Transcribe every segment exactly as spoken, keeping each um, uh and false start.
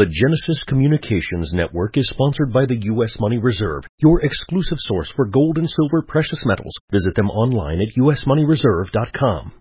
The Genesis Communications Network is sponsored by the U S Money Reserve, your exclusive source for gold and silver precious metals. Visit them online at u s money reserve dot com.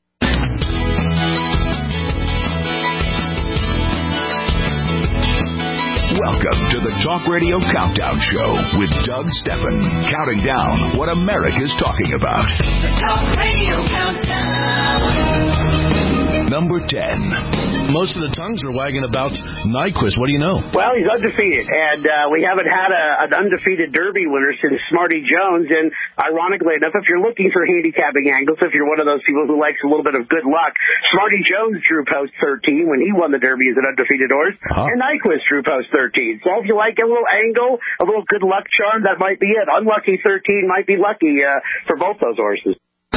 Welcome to the Talk Radio Countdown Show with Doug Steffen, counting down what America's talking about. The Talk Radio Countdown. Number ten. Most of the tongues are wagging about Nyquist. What do you know? Well, he's undefeated, and uh, we haven't had a, an undefeated Derby winner since Smarty Jones. And ironically enough, if you're looking for handicapping angles, if you're one of those people who likes a little bit of good luck, Smarty Jones drew post thirteen when he won the Derby as an undefeated horse, uh-huh. and Nyquist drew post thirteen. So if you like a little angle, a little good luck charm, that might be it. Unlucky thirteen might be lucky uh, for both those horses.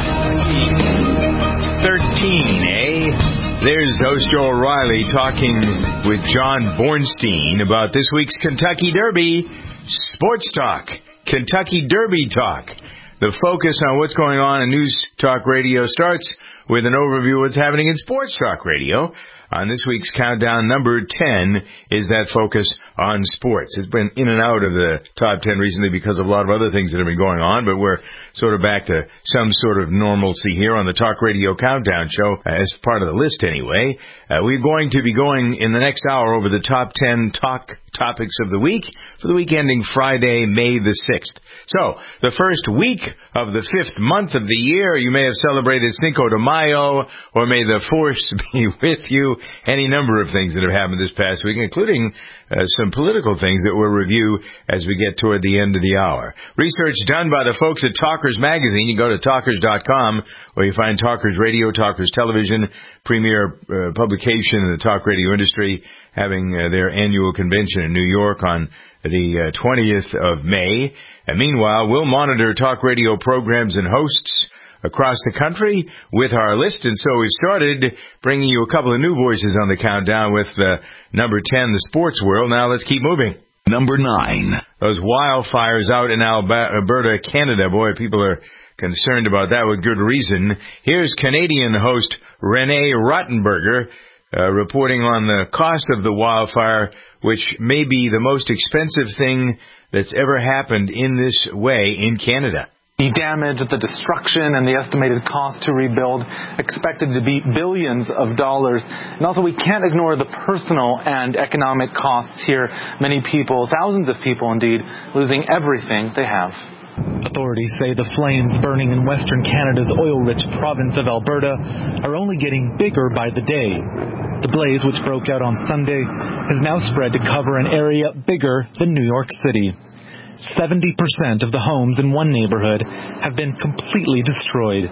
thirteen, eh? There's host Joe O'Reilly talking with John Bornstein about this week's Kentucky Derby Sports Talk. Kentucky Derby Talk. The focus on what's going on in News Talk Radio starts with an overview of what's happening in Sports Talk Radio. On this week's countdown, number ten is that focus on sports. It's been in and out of the top ten recently because of a lot of other things that have been going on, but we're sort of back to some sort of normalcy here on the Talk Radio Countdown Show, as part of the list anyway. Uh, we're going to be going in the next hour over the top ten talk topics of the week for the week ending Friday, May the sixth. So, the first week of the fifth month of the year, you may have celebrated Cinco de Mayo, or may the Force be with you. Any number of things that have happened this past week, including uh, some political things that we'll review as we get toward the end of the hour. Research done by the folks at Talkers Magazine. You go to talkers dot com, where you find Talkers Radio, Talkers Television, premier uh, publication in the talk radio industry, having uh, their annual convention in New York on the uh, twentieth of May. And meanwhile, we'll monitor talk radio programs and hosts across the country with our list. And so we've started bringing you a couple of new voices on the countdown with uh, number ten, the sports world. Now let's keep moving. Number nine. Those wildfires out in Alberta, Canada. Boy, people are concerned about that with good reason. Here's Canadian host Renee Rottenberger uh, reporting on the cost of the wildfire, which may be the most expensive thing that's ever happened in this way in Canada. The damage, the destruction, and the estimated cost to rebuild expected to be billions of dollars. And also, we can't ignore the personal and economic costs here. Many people, thousands of people indeed, losing everything they have. Authorities say the flames burning in Western Canada's oil-rich province of Alberta are only getting bigger by the day. The blaze, which broke out on Sunday, has now spread to cover an area bigger than New York City. seventy percent of the homes in one neighborhood have been completely destroyed.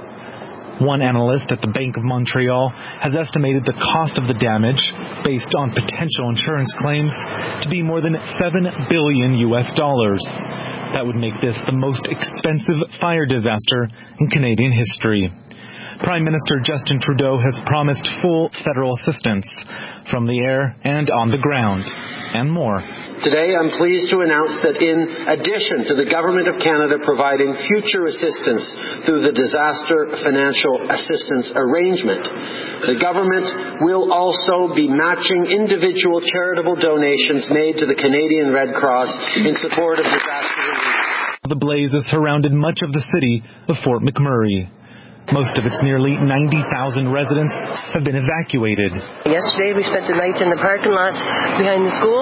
One analyst at the Bank of Montreal has estimated the cost of the damage, based on potential insurance claims, to be more than seven billion U S dollars. That would make this the most expensive fire disaster in Canadian history. Prime Minister Justin Trudeau has promised full federal assistance from the air and on the ground, and more. Today, I'm pleased to announce that in addition to the Government of Canada providing future assistance through the Disaster Financial Assistance Arrangement, the government will also be matching individual charitable donations made to the Canadian Red Cross in support of disaster relief. The blaze has surrounded much of the city of Fort McMurray. Most of its nearly ninety thousand residents have been evacuated. Yesterday we spent the night in the parking lot behind the school,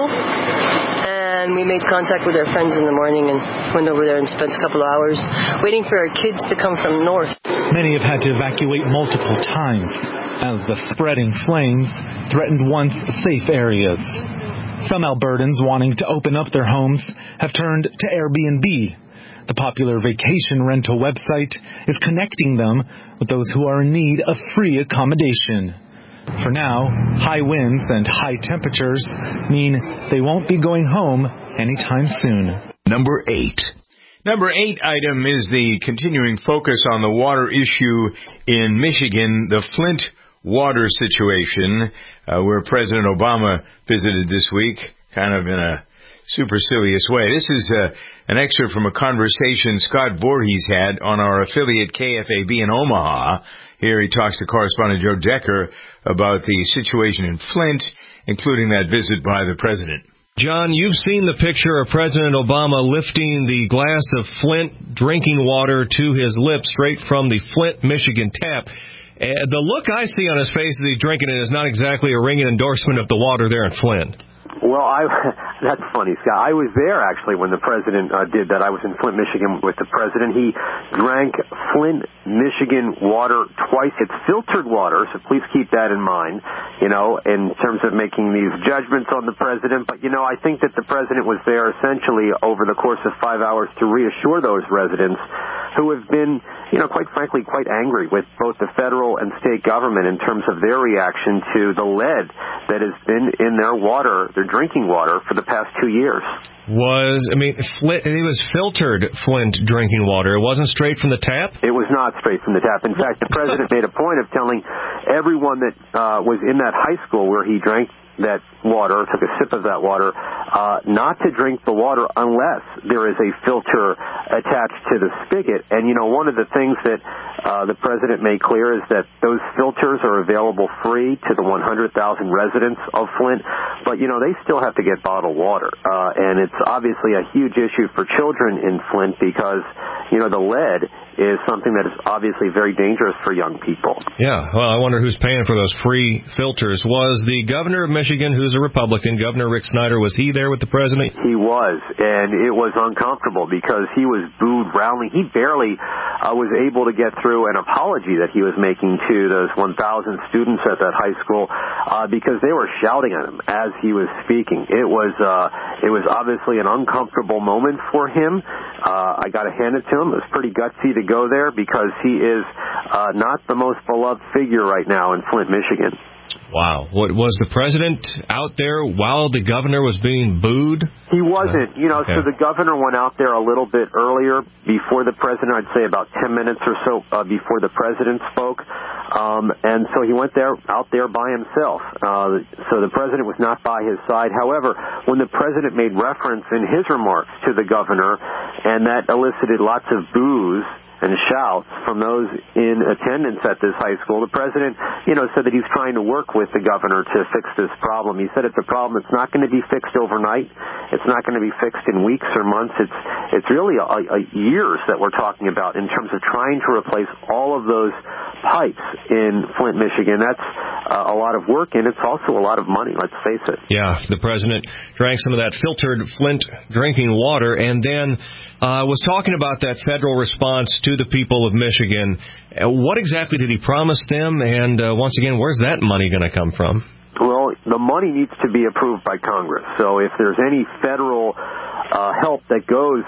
and we made contact with our friends in the morning and went over there and spent a couple of hours waiting for our kids to come from north. Many have had to evacuate multiple times as the spreading flames threatened once safe areas. Some Albertans wanting to open up their homes have turned to Airbnb. The popular vacation rental website is connecting them with those who are in need of free accommodation. For now, high winds and high temperatures mean they won't be going home anytime soon. Number eight. Number eight item is the continuing focus on the water issue in Michigan, the Flint water situation, uh, where President Obama visited this week, kind of in a supercilious way. This is uh, an excerpt from a conversation Scott Voorhees had on our affiliate K F A B in Omaha. Here he talks to correspondent Joe Decker about the situation in Flint including that visit by the president. John, you've seen the picture of President Obama lifting the glass of Flint drinking water to his lips straight from the Flint, Michigan tap. Uh, the look I see on his face as he's drinking it is not exactly a ringing endorsement of the water there in Flint. Well, I, that's funny, Scott. I was there, actually, when the president uh, did that. I was in Flint, Michigan with the president. He drank Flint, Michigan water twice. It's filtered water, so please keep that in mind, you know, in terms of making these judgments on the president. But, you know, I think that the president was there essentially over the course of five hours to reassure those residents who have been, you know, quite frankly, quite angry with both the federal and state government in terms of their reaction to the lead that has been in their water, their drinking water, for the past two years. Was, I mean, Flint, it was filtered Flint drinking water. It wasn't straight from the tap? It was not straight from the tap. In fact, the president made a point of telling everyone that uh, was in that high school where he drank that water, took a sip of that water, uh, not to drink the water unless there is a filter attached to the spigot. And, you know, one of the things that uh, the president made clear is that those filters are available free to the one hundred thousand residents of Flint. But, you know, they still have to get bottled water. Uh, and it's obviously a huge issue for children in Flint because, you know, the lead is something that is obviously very dangerous for young people. Yeah, well, I wonder who's paying for those free filters. Was the governor of Michigan, who's a Republican, Governor Rick Snyder, was he there with the president? He was, and it was uncomfortable because he was booed roundly. He barely uh, was able to get through an apology that he was making to those one thousand students at that high school uh, because they were shouting at him as he was speaking. It was, uh, it was obviously an uncomfortable moment for him. Uh, I got to hand it to him. It was pretty gutsy to go there because he is uh, not the most beloved figure right now in Flint, Michigan. Wow. What, was the president out there while the governor was being booed? He wasn't. You know, okay. So the governor went out there a little bit earlier before the president, I'd say about ten minutes or so uh, before the president spoke. Um, and so he went there out there by himself. Uh, so the president was not by his side. However, when the president made reference in his remarks to the governor, and that elicited lots of boos and shouts from those in attendance at this high school, the president, you know, said that he's trying to work with the governor to fix this problem. He said it's a problem that's not going to be fixed overnight. It's not going to be fixed in weeks or months. It's it's really a, a years that we're talking about in terms of trying to replace all of those pipes in Flint, Michigan. That's uh, a lot of work, and it's also a lot of money, let's face it. Yeah, the president drank some of that filtered Flint drinking water, and then uh, was talking about that federal response to the people of Michigan. Uh, what exactly did he promise them? And uh, once again, where's that money going to come from? Well, the money needs to be approved by Congress. So if there's any federal uh, help that goes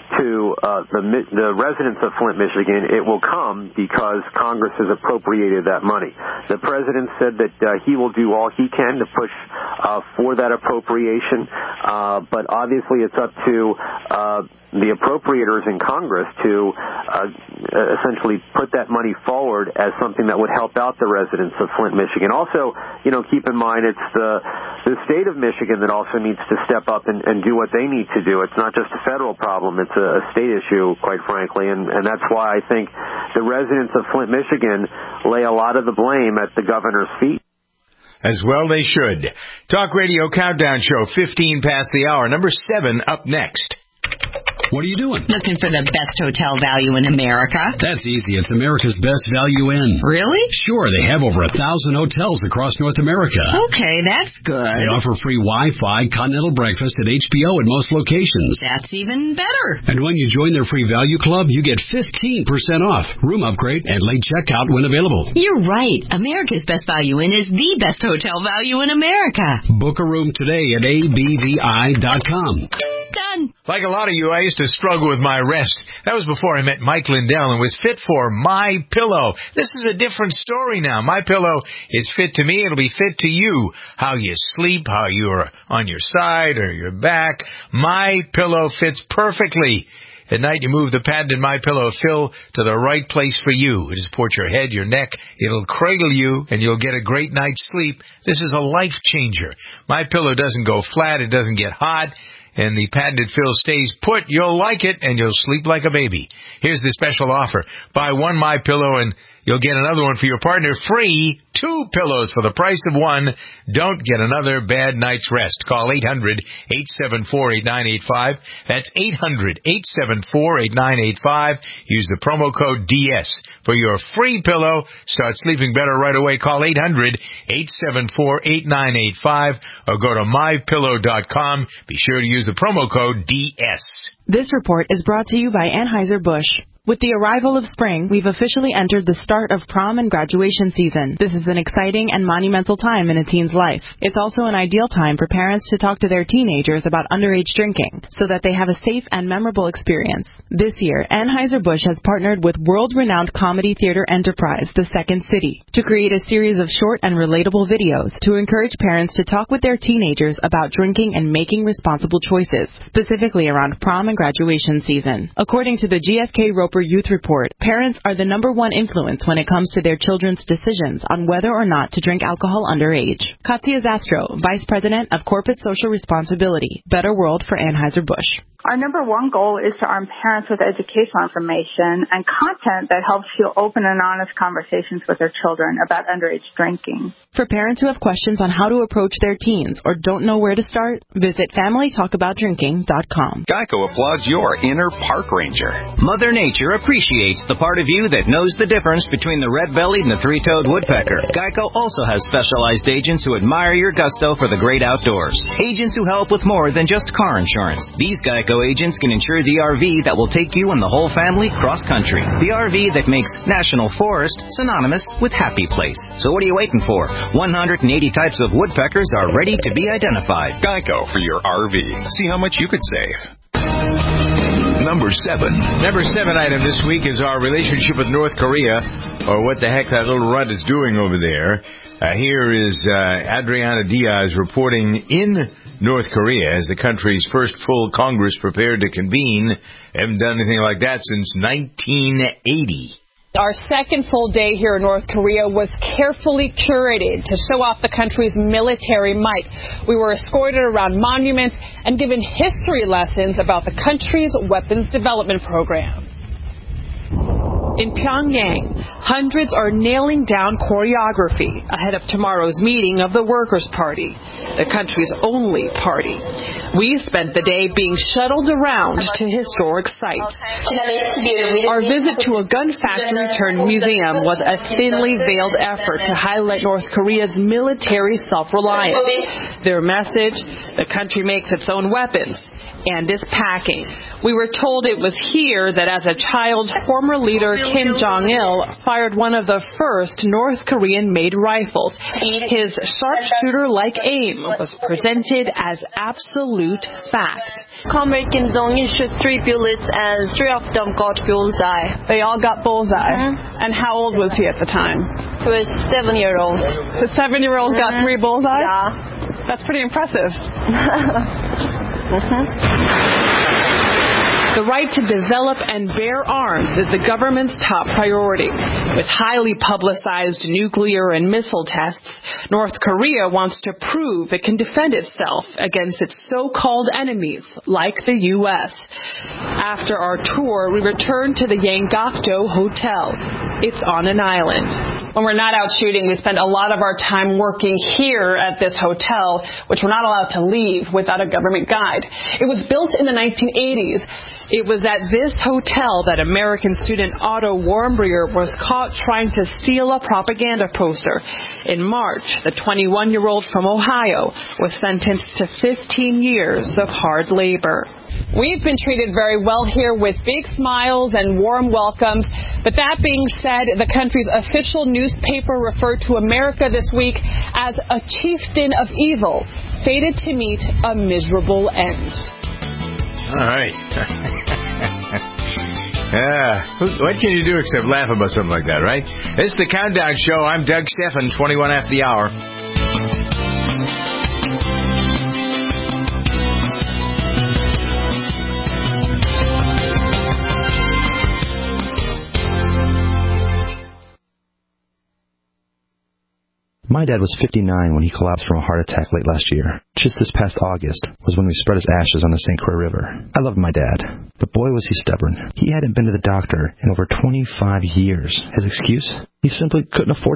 to uh, the, the residents of Flint, Michigan, it will come because Congress has appropriated that money. The president said that uh, he will do all he can to push uh, for that appropriation, uh, but obviously it's up to uh, the appropriators in Congress to uh, essentially put that money forward as something that would help out the residents of Flint, Michigan. Also, you know, keep in mind it's the the state of Michigan that also needs to step up and, and do what they need to do. It's not just a federal problem. It's a, a state issue, quite frankly, and, and that's why I think the residents of Flint, Michigan lay a lot of the blame at the governor's feet. As well they should. Talk Radio Countdown Show, fifteen past the hour. Number seven up next. What are you doing? Looking for the best hotel value in America. That's easy. It's America's Best Value Inn. Really? Sure. They have over a thousand hotels across North America. Okay, that's good. They offer free Wi-Fi, continental breakfast at H B O at most locations. That's even better. And when you join their free value club, you get fifteen percent off, room upgrade, and late checkout when available. You're right. America's Best Value Inn is the best hotel value in America. Book a room today at A B V I dot com. Done. Like a lot of you, I used to struggle with my rest. That was before I met Mike Lindell and was fit for My Pillow. This is a different story now. My Pillow is fit to me. It'll be fit to you. How you sleep, how you're on your side or your back. My Pillow fits perfectly. At night, you move the patented My Pillow fill to the right place for you. It'll support your head, your neck. It'll cradle you, and you'll get a great night's sleep. This is a life changer. My Pillow doesn't go flat. It doesn't get hot. And the patented fill stays put. You'll like it, and you'll sleep like a baby. Here's the special offer. Buy one My Pillow, and you'll get another one for your partner free, two pillows for the price of one. Don't get another bad night's rest. Call eight hundred, eight seven four, eight nine eight five. That's eight hundred, eight seven four, eight nine eight five. Use the promo code D S for your free pillow. Start sleeping better right away. Call eight hundred, eight seven four, eight nine eight five or go to my pillow dot com. Be sure to use the promo code D S. This report is brought to you by Anheuser-Busch. With the arrival of spring, we've officially entered the start of prom and graduation season. This is an exciting and monumental time in a teen's life. It's also an ideal time for parents to talk to their teenagers about underage drinking so that they have a safe and memorable experience. This year, Anheuser-Busch has partnered with world-renowned comedy theater enterprise, The Second City, to create a series of short and relatable videos to encourage parents to talk with their teenagers about drinking and making responsible choices, specifically around prom and graduation season. According to the G F K Roper Youth Report, parents are the number one influence when it comes to their children's decisions on whether or not to drink alcohol underage. Katya Zastro, Vice President of Corporate Social Responsibility, Better World for Anheuser-Busch. Our number one goal is to arm parents with educational information and content that helps fuel open and honest conversations with their children about underage drinking. For parents who have questions on how to approach their teens or don't know where to start, visit family talk about drinking dot com. Geico applauds your inner park ranger. Mother Nature appreciates the part of you that knows the difference between the red-bellied and the three-toed woodpecker. Geico also has specialized agents who admire your gusto for the great outdoors. Agents who help with more than just car insurance. These Geico agents can insure the R V that will take you and the whole family cross-country. The R V that makes National Forest synonymous with happy place. So what are you waiting for? one hundred eighty types of woodpeckers are ready to be identified. Geico for your R V. See how much you could save. Number seven. Number seven item this week is our relationship with North Korea, or what the heck that little runt is doing over there. Uh, here is uh, Adriana Diaz reporting in North Korea as the country's first full Congress prepared to convene. Haven't done anything like that since nineteen eighty. Our second full day here in North Korea was carefully curated to show off the country's military might. We were escorted around monuments and given history lessons about the country's weapons development program. In Pyongyang, hundreds are nailing down choreography ahead of tomorrow's meeting of the Workers' Party, the country's only party. We spent the day being shuttled around to historic sites. Our visit to a gun factory-turned museum was a thinly veiled effort to highlight North Korea's military self-reliance. Their message, the country makes its own weapons and is packing. We were told it was here that as a child, former leader Kim Jong-il fired one of the first North Korean-made rifles. His sharpshooter-like aim was presented as absolute fact. Comrade Kim Jong-il shot three bullets and three of them got bullseye. They all got bullseye. Mm-hmm. And how old was he at the time? He was seven-year-old. The seven-year-old mm-hmm. got three bullseye? Yeah. That's pretty impressive. Mm-hmm. The right to develop and bear arms is the government's top priority. With highly publicized nuclear and missile tests, North Korea wants to prove it can defend itself against its so-called enemies, like the U S. After our tour, we returned to the Yanggakdo Hotel. It's on an island. When we're not out shooting, we spend a lot of our time working here at this hotel, which we're not allowed to leave without a government guide. It was built in the nineteen eighties. It was at this hotel that American student Otto Warmbier was caught trying to steal a propaganda poster. In March, the twenty-one-year-old from Ohio was sentenced to fifteen years of hard labor. We've been treated very well here with big smiles and warm welcomes. But that being said, the country's official newspaper referred to America this week as a chieftain of evil, fated to meet a miserable end. All right. Yeah, what can you do except laugh about something like that, right? It's the Countdown Show. I'm Doug Stephan, twenty-one after the hour. My dad was fifty-nine when he collapsed from a heart attack late last year. Just this past August was when we spread his ashes on the Saint Croix River. I loved my dad, but boy was he stubborn. He hadn't been to the doctor in over twenty-five years. His excuse? He simply couldn't afford it.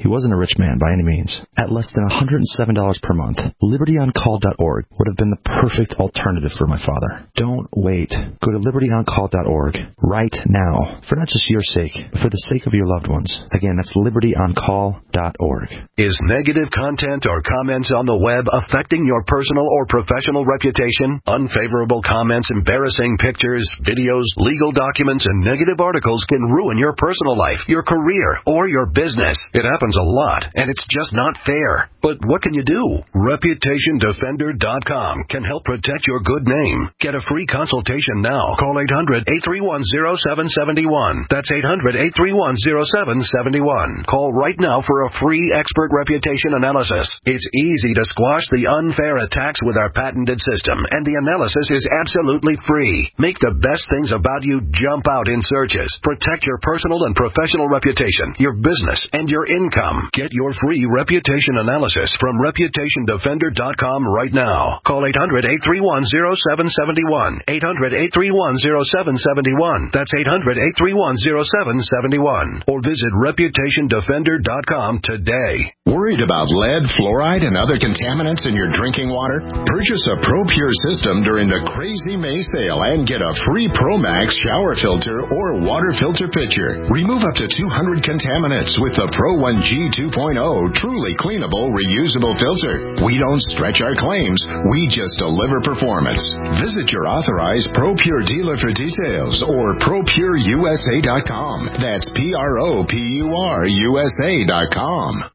He wasn't a rich man by any means. At less than one hundred seven dollars per month, liberty on call dot org would have been the perfect alternative for my father. Don't wait. Go to liberty on call dot org right now, for not just your sake, but for the sake of your loved ones. Again, that's liberty on call dot org. Is negative content or comments on the web affecting your personal or professional reputation? Unfavorable comments, embarrassing pictures, videos, legal documents, and negative articles can ruin your personal life, your career, or your business. It happens a lot, and it's just not fair. But what can you do? reputation defender dot com can help protect your good name. Get a free consultation now. Call eight hundred, eight three one, zero seven seven one. That's eight hundred, eight three one, zero seven seven one. Call right now for a free expert reputation analysis. It's easy to squash the unfair attacks with our patented system, and the analysis is absolutely free. Make the best things about you jump out in searches. Protect your personal and professional reputation, your business, and your income. Get your free reputation analysis from reputation defender dot com right now. Call eight hundred, eight three one, zero seven seven one. eight hundred, eight three one, zero seven seven one. That's eight hundred, eight three one, zero seven seven one. Or visit reputation defender dot com today. Worried about lead, fluoride, and other contaminants in your drinking water? Purchase a ProPure system during the Crazy May sale and get a free ProMax shower filter or water filter pitcher. Remove up to two hundred contaminants with the Pro one G two point oh truly cleanable, reusable filter. We don't stretch our claims. We just deliver performance. Visit your authorized ProPure dealer for details or pro pure U S A dot com. That's P R O P U R U S A dot com.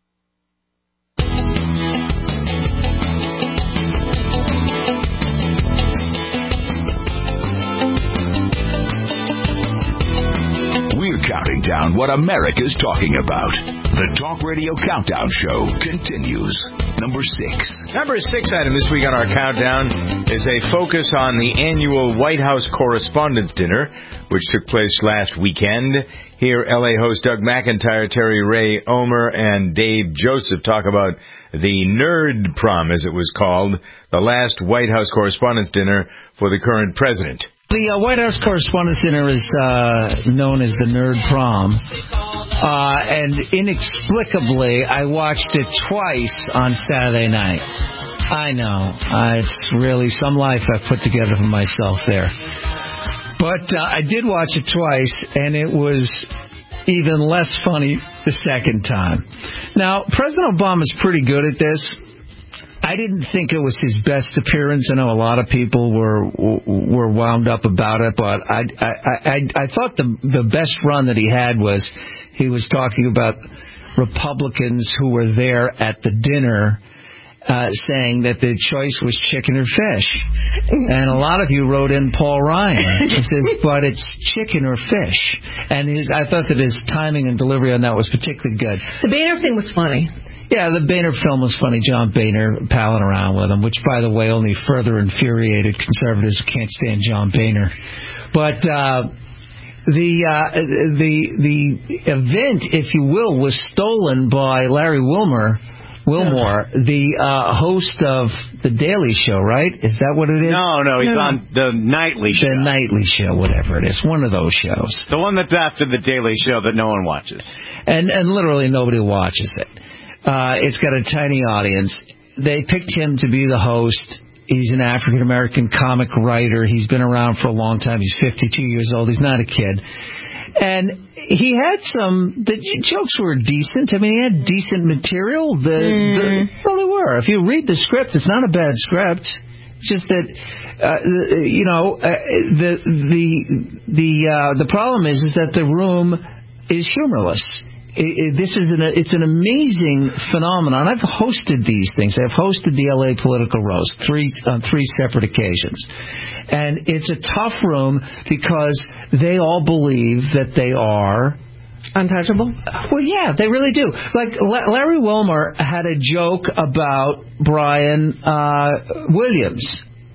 We're counting down what America's talking about. The Talk Radio Countdown Show continues. Number six. Number six item this week on our countdown is a focus on the annual White House Correspondents' Dinner, which took place last weekend. Here, L A host Doug McIntyre, Terry Ray Omer, and Dave Joseph talk about the Nerd Prom, as it was called, the last White House Correspondents' Dinner for the current president. The uh, White House Correspondents' Dinner is uh, known as the Nerd Prom, uh, and inexplicably, I watched it twice on Saturday night. I know. Uh, it's really some life I've put together for myself there. But uh, I did watch it twice, and it was even less funny the second time. Now, President Obama's pretty good at this. I didn't think it was his best appearance. I know a lot of people were were wound up about it, but I I I, I thought the the best run that he had was he was talking about Republicans who were there at the dinner, uh, saying that the choice was chicken or fish, and a lot of you wrote in Paul Ryan. He says, but it's chicken or fish, and his I thought that his timing and delivery on that was particularly good. The Boehner thing was funny. Yeah, the Boehner film was funny. John Boehner palling around with him, which, by the way, only further infuriated conservatives who can't stand John Boehner. But uh, the uh, the the event, if you will, was stolen by Larry Wilmore, Wilmore, yeah. the uh, host of The Daily Show, right? Is that what it is? No, no, he's no. on The Nightly Show. The Nightly Show, whatever it is. One of those shows. The one that's after The Daily Show that no one watches. And and literally nobody watches it. Uh, it's got a tiny audience. They picked him to be the host. He's an African-American comic writer. He's been around for a long time. He's fifty-two years old. He's not a kid. And he had some, the jokes were decent. I mean, he had decent material. The, mm. the, well, they were. If you read the script, it's not a bad script. It's just that, uh, you know, uh, the, the, the, uh, the problem is, is that the room is humorless. It, it, this is an it's an amazing phenomenon. I've hosted these things. I've hosted the L A Political Roast three on three separate occasions, and it's a tough room because they all believe that they are untouchable. Well, yeah, they really do. Like Larry Wilmore had a joke about Brian uh, Williams,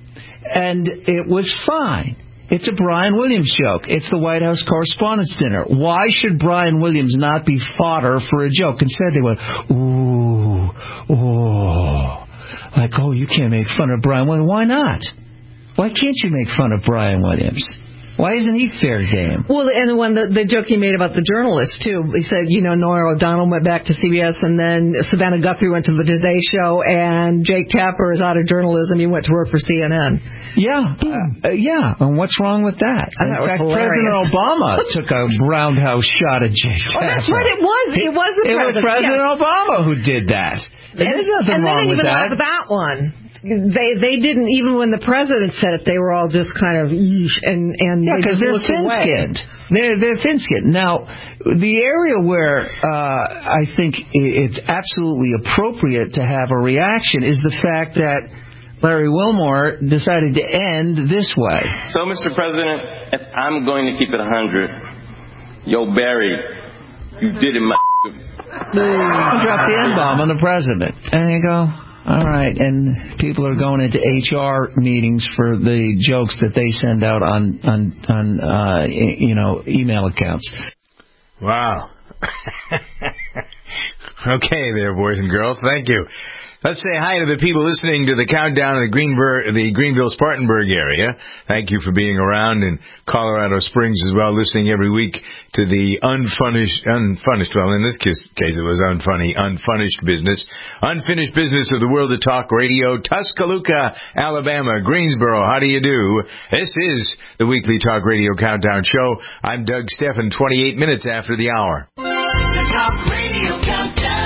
and it was fine. It's a Brian Williams joke. It's the White House Correspondents' Dinner. Why should Brian Williams not be fodder for a joke? Instead, they went, ooh, ooh. Like, oh, you can't make fun of Brian Williams. Why not? Why can't you make fun of Brian Williams? Why isn't he fair game? Well, and the one the, the joke he made about the journalist too. He said, you know, Nora O'Donnell went back to C B S, and then Savannah Guthrie went to the Today Show, and Jake Tapper is out of journalism. He went to work for C N N. Yeah, uh, yeah. And what's wrong with that? I In thought fact, it was President hilarious. Obama took a roundhouse shot at Jake Tapper. Oh, that's right. It was. It was the It was president. President yes. Obama who did that. And, There's nothing and wrong they with didn't even that. have that one. They they didn't, even when the president said it, they were all just kind of "Eesh," and and Yeah, because they they're just looked away. thin-skinned. They're they're thin-skinned. Now, the area where uh, I think it's absolutely appropriate to have a reaction is the fact that Larry Wilmore decided to end this way. So, Mister President, if I'm going to keep it one hundred, yo, Barry, you did it, my. Drop the N-bomb on the president. And you go, all right. And people are going into H R meetings for the jokes that they send out on, on, on uh, you know, email accounts. Wow. Okay there, boys and girls. Thank you. Let's say hi to the people listening to the countdown in the Greenberg, the Greenville-Spartanburg area. Thank you for being around in Colorado Springs as well, listening every week to the unfinished, unfinished, well, in this case it was unfunny, unfinished business, unfinished business of the world of talk radio, Tuscaloosa, Alabama, Greensboro. How do you do? This is the weekly talk radio countdown show. I'm Doug Steffen, twenty-eight minutes after the hour. The Talk Radio Countdown.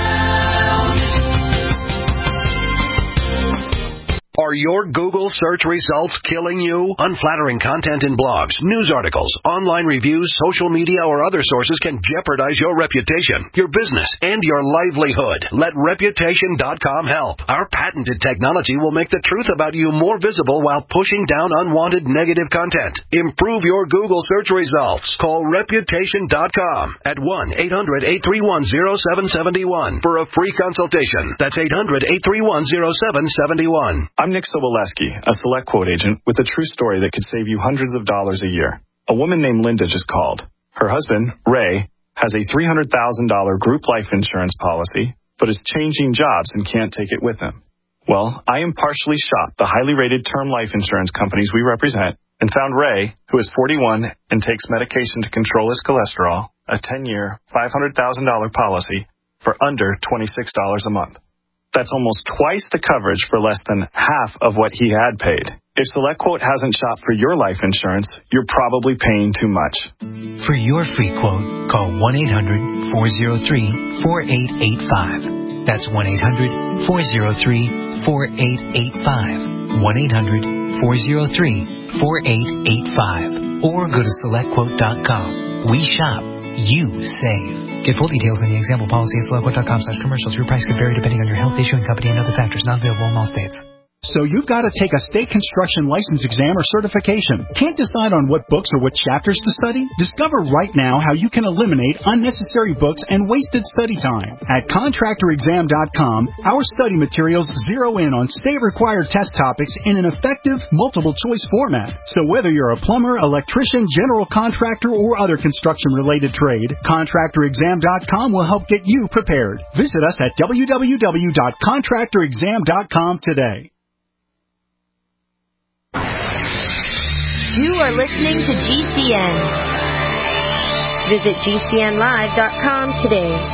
Are your Google search results killing you? Unflattering content in blogs, news articles, online reviews, social media, or other sources can jeopardize your reputation, your business, and your livelihood. Let Reputation dot com help. Our patented technology will make the truth about you more visible while pushing down unwanted negative content. Improve your Google search results. Call Reputation dot com at one eight hundred eight three one oh seven seven one for a free consultation. That's eight hundred eight three one oh seven seven one. I'm Nick Soboleski, a Select Quote agent with a true story that could save you hundreds of dollars a year. A woman named Linda just called. Her husband, Ray, has a three hundred thousand dollars group life insurance policy, but is changing jobs and can't take it with him. Well, I impartially shopped the highly rated term life insurance companies we represent and found Ray, who is forty-one and takes medication to control his cholesterol, a ten-year, five hundred thousand dollars policy for under twenty-six dollars a month. That's almost twice the coverage for less than half of what he had paid. If SelectQuote hasn't shopped for your life insurance, you're probably paying too much. For your free quote, call one eight hundred four oh three four eight eight five. That's one eight hundred four oh three four eight eight five. one eight hundred four oh three four eight eight five. Or go to select quote dot com. We shop, you save. Get full details in the example policy at select quote dot com slash commercials. Your price could vary depending on your health, issuing company, and other factors. Not available in all states. So you've got to take a state construction license exam or certification. Can't decide on what books or what chapters to study? Discover right now how you can eliminate unnecessary books and wasted study time. At contractor exam dot com, our study materials zero in on state-required test topics in an effective, multiple-choice format. So whether you're a plumber, electrician, general contractor, or other construction-related trade, contractor exam dot com will help get you prepared. Visit us at w w w dot contractor exam dot com today. You are listening to G C N. Visit G C N live dot com today.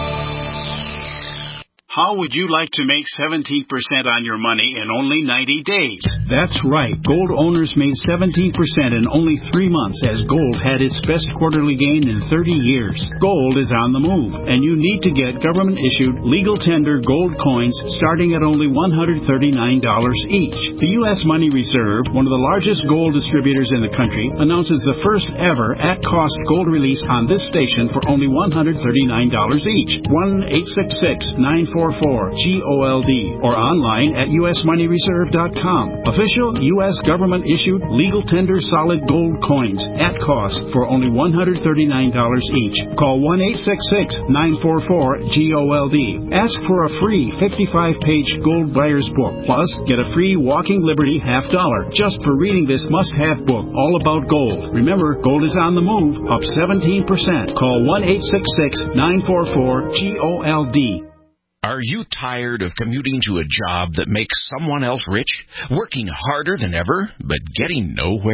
How would you like to make seventeen percent on your money in only ninety days? That's right. Gold owners made seventeen percent in only three months as gold had its best quarterly gain in thirty years. Gold is on the move, and you need to get government-issued, legal tender gold coins starting at only one hundred thirty-nine dollars each. The U S Money Reserve, one of the largest gold distributors in the country, announces the first ever at-cost gold release on this station for only one hundred thirty-nine dollars each. one eight six six nine four four G O L D or online at U S money reserve dot com. Official U S government-issued legal tender solid gold coins at cost for only one hundred thirty-nine dollars each. Call one eight six six nine four four G O L D. Ask for a free fifty-five page gold buyer's book. Plus, get a free Walking Liberty half dollar just for reading this must-have book all about gold. Remember, gold is on the move, up seventeen percent. Call one eight six six nine four four G O L D. Are you tired of commuting to a job that makes someone else rich, working harder than ever, but getting nowhere?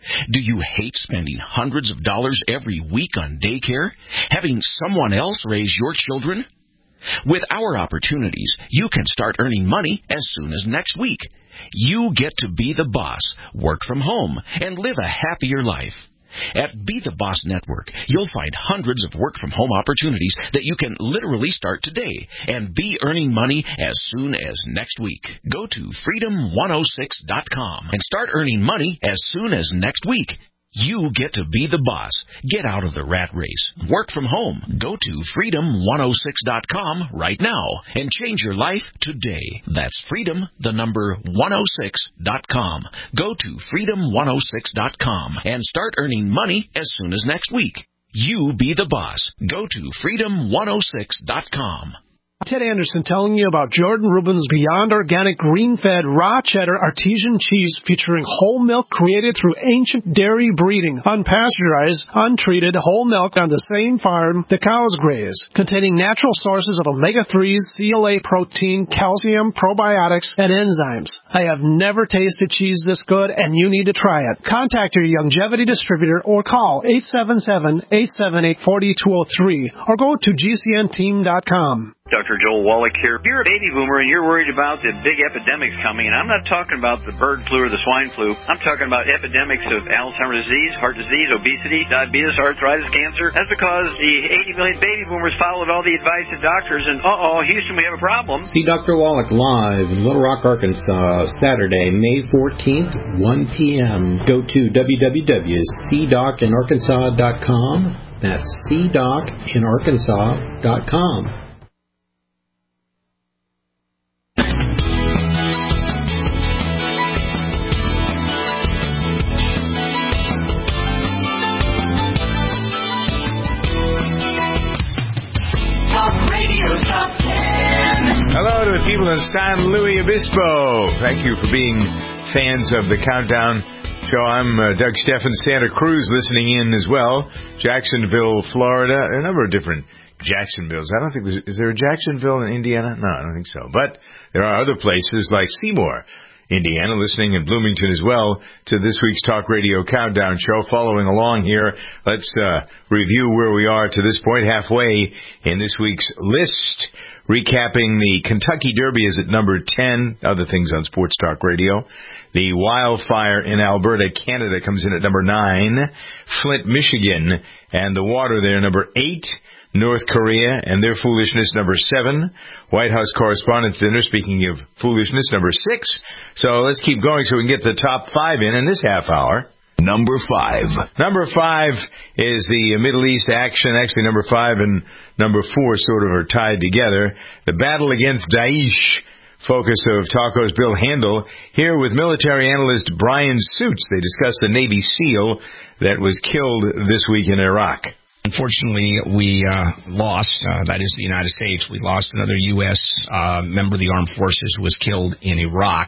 Do you hate spending hundreds of dollars every week on daycare? Having someone else raise your children? With our opportunities, you can start earning money as soon as next week. You get to be the boss, work from home, and live a happier life. At Be the Boss Network, you'll find hundreds of work-from-home opportunities that you can literally start today and be earning money as soon as next week. Go to freedom one oh six dot com and start earning money as soon as next week. You get to be the boss. Get out of the rat race. Work from home. Go to freedom one oh six dot com right now and change your life today. That's freedom, the number one oh six dot com. Go to freedom one oh six dot com and start earning money as soon as next week. You be the boss. Go to freedom one oh six dot com. Ted Anderson telling you about Jordan Rubin's Beyond Organic Green-Fed Raw Cheddar Artesian Cheese featuring whole milk created through ancient dairy breeding, unpasteurized, untreated whole milk on the same farm the cows graze, containing natural sources of omega threes, C L A protein, calcium, probiotics, and enzymes. I have never tasted cheese this good, and you need to try it. Contact your Longevity distributor or call eight seven seven, eight seven eight, four two zero three or go to G C N team dot com. Doctor Joel Wallach here. If you're a baby boomer and you're worried about the big epidemics coming, and I'm not talking about the bird flu or the swine flu, I'm talking about epidemics of Alzheimer's disease, heart disease, obesity, diabetes, arthritis, cancer. That's because the eighty million baby boomers followed all the advice of doctors, and uh-oh, Houston, we have a problem. See Doctor Wallach live in Little Rock, Arkansas, Saturday, May fourteenth, one p.m. Go to w w w dot c doc in arkansas dot com. That's c doc in arkansas dot com. Hello to the people in San Luis Obispo. Thank you for being fans of the Countdown Show. I'm uh, Doug Steffen, Santa Cruz, listening in as well. Jacksonville, Florida. A number of different Jacksonvilles. I don't think there's... Is there a Jacksonville in Indiana? No, I don't think so. But there are other places like Seymour, Indiana, listening in Bloomington as well to this week's Talk Radio Countdown Show. Following along here, let's uh, review where we are to this point, halfway in this week's list. Recapping, the Kentucky Derby is at number ten, other things on Sports Talk Radio. The wildfire in Alberta, Canada, comes in at number nine. Flint, Michigan, and the water there, number eight. North Korea and their foolishness, number seven. White House Correspondents' Dinner, speaking of foolishness, number six. So let's keep going so we can get the top five in in this half hour. Number five. Number five is the Middle East action. Actually, number five and number four sort of are tied together. The battle against Daesh, focus of Talko's Bill Handel. Here with military analyst Brian Suits, they discuss the Navy SEAL that was killed this week in Iraq. Unfortunately, we uh, lost, uh, that is the United States, we lost another U S uh, member of the armed forces who was killed in Iraq.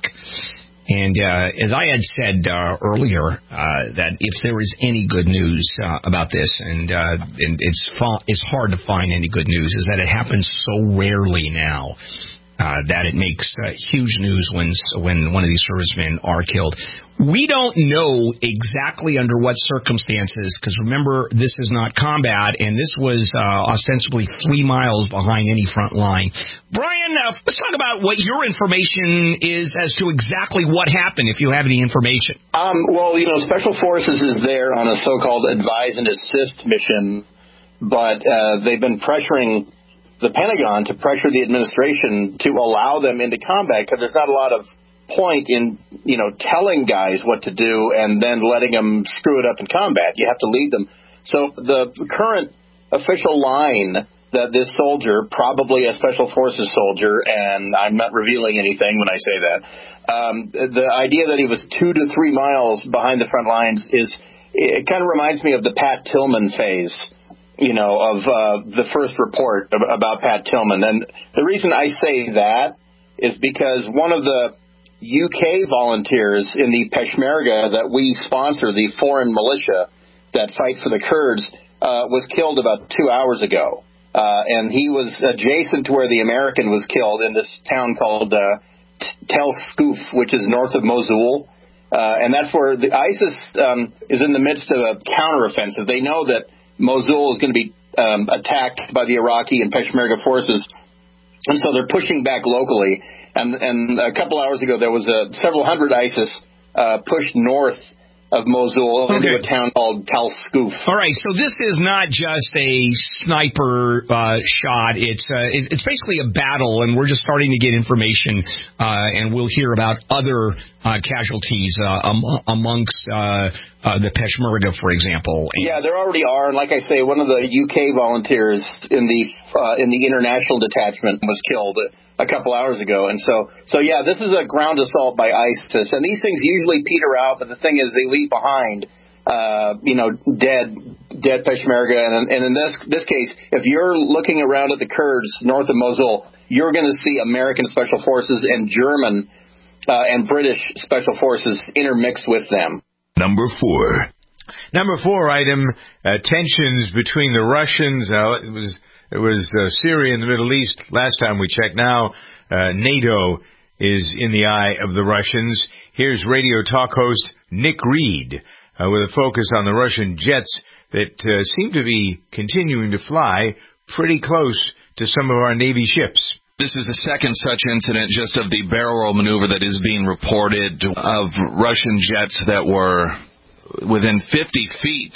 And uh, as I had said uh, earlier, uh, that if there is any good news uh, about this, and, uh, and it's fa- it's hard to find any good news, is that it happens so rarely now uh, that it makes uh, huge news when when one of these servicemen are killed. We don't know exactly under what circumstances, because remember, this is not combat, and this was uh, ostensibly three miles behind any front line. Brian, uh, let's talk about what your information is as to exactly what happened, if you have any information. Um, well, you know, Special Forces is there on a so-called advise and assist mission, but uh, they've been pressuring the Pentagon to pressure the administration to allow them into combat, because there's not a lot of point in, you know, telling guys what to do and then letting them screw it up in combat. You have to lead them. So the current official line that this soldier, probably a Special Forces soldier, and I'm not revealing anything when I say that, um, the idea that he was two to three miles behind the front lines is, it kind of reminds me of the Pat Tillman phase, you know, of uh, the first report about Pat Tillman. And the reason I say that is because one of the U K volunteers in the Peshmerga that we sponsor, the foreign militia that fight for the Kurds, uh, was killed about two hours ago. Uh, and he was adjacent to where the American was killed in this town called uh, Tel Skuf, which is north of Mosul. Uh, and that's where the ISIS um, is in the midst of a counteroffensive. They know that Mosul is going to be um, attacked by the Iraqi and Peshmerga forces, and so they're pushing back locally. And, and a couple hours ago, there was a, several hundred ISIS uh, pushed north of Mosul okay. into a town called Tal Skuf. All right, so this is not just a sniper uh, shot. It's uh, it's basically a battle, and we're just starting to get information, uh, and we'll hear about other uh, casualties uh, um, amongst uh, uh, the Peshmerga, for example. Yeah, there already are, and like I say, one of the U K volunteers in the uh, in the international detachment was killed a couple hours ago. And so, so yeah, this is a ground assault by ISIS. And these things usually peter out, but the thing is they leave behind, uh, you know, dead, dead Peshmerga. And, and in this, this case, if you're looking around at the Kurds north of Mosul, you're going to see American special forces and German uh, and British special forces intermixed with them. Number four. Number four item, uh, tensions between the Russians. Uh, it was It was uh, Syria in the Middle East last time we checked. Now uh, NATO is in the eye of the Russians. Here's radio talk host Nick Reed uh, with a focus on the Russian jets that uh, seem to be continuing to fly pretty close to some of our Navy ships. This is the second such incident just of the barrel roll maneuver that is being reported of Russian jets that were within fifty feet